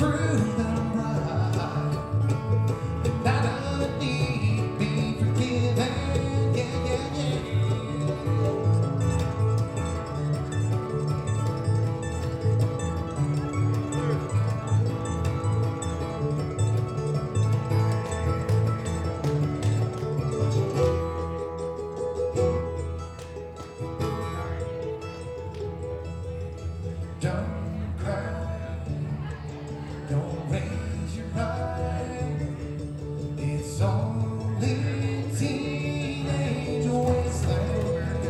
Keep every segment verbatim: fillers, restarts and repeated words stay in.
Don't cry, don't raise your pride. It's only teenage wasteland.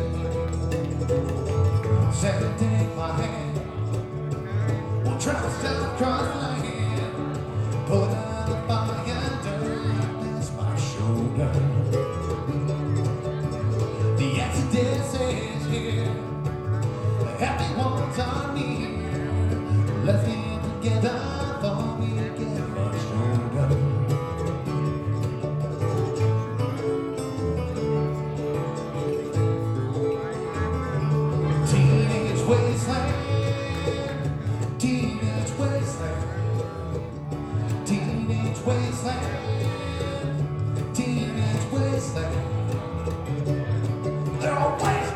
Said take my hand, we'll travel south across the land. Put out the fire, dirt, that's my shoulder. The accident is here, the happy ones are near. Let's get together before we get much older. Teenage wasteland, teenage wasteland, teenage wasteland, teenage wasteland. They're all wasted.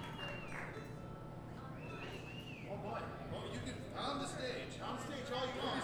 On the stage all you want.